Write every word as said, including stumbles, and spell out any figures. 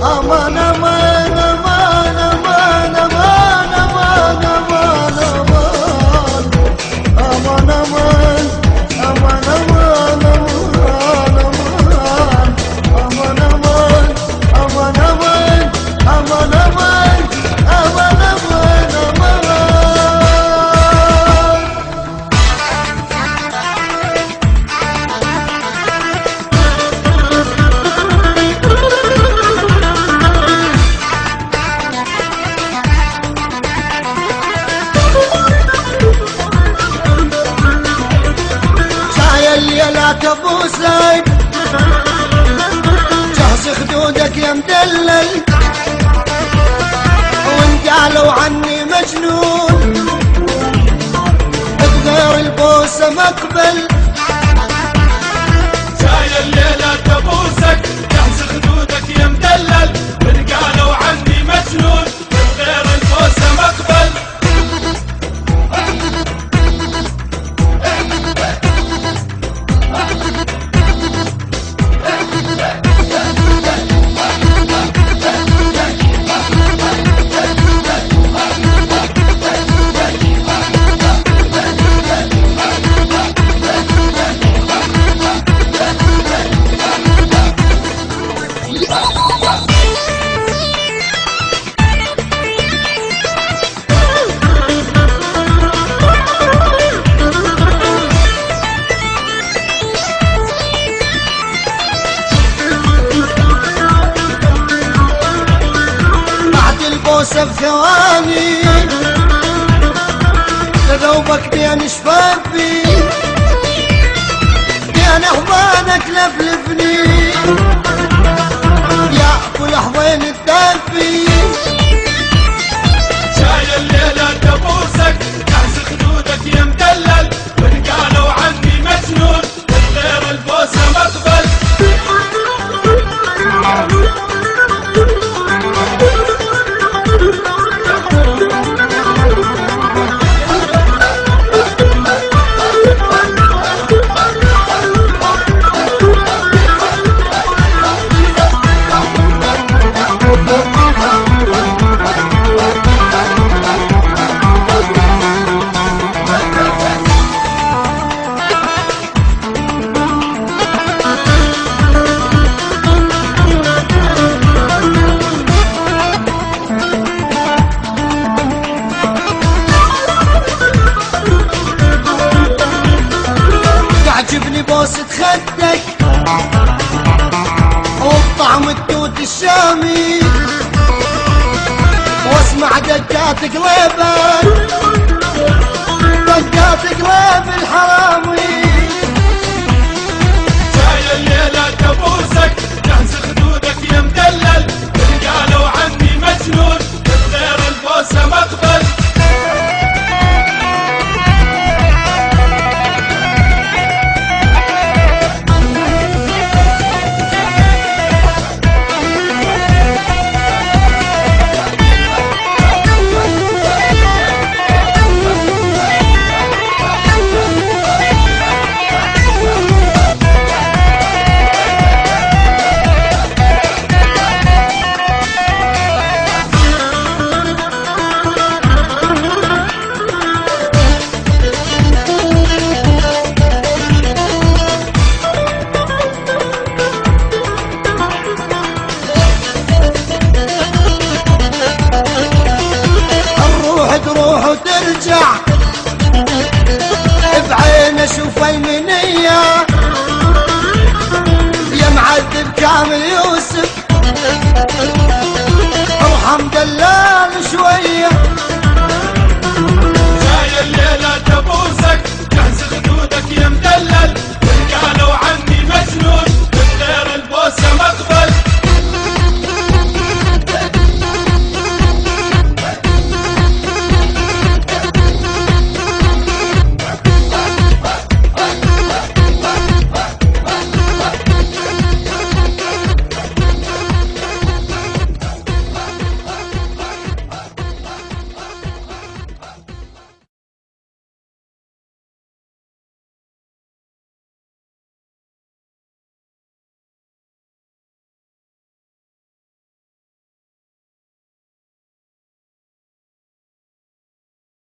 امان امان امان امان امان امان امان امان امان امان امان امان امان امان امان امان امان امان امان الليلات ابو زيد جهز خدودك يا مدلل وان قالوا عني مجنون بغير البوسه مقبل. جاي الليلات ابو زيد جهز خدودك يا مدلل وان قالوا عني مجنون بغير البوسه مقبل. بوسه بثواني لذوبك بين شفافي بين احضانك لفلفني يا ابو الحضين الدافي. جاي الليلة ابوسك جهز خدودك يا مدلل وان قالوا عني مجنون غير البوسه مقبل. تعجبني بوسة خدك وطعم التوت الشامي واسمع دقات قلبك دقات قلب الحرامي.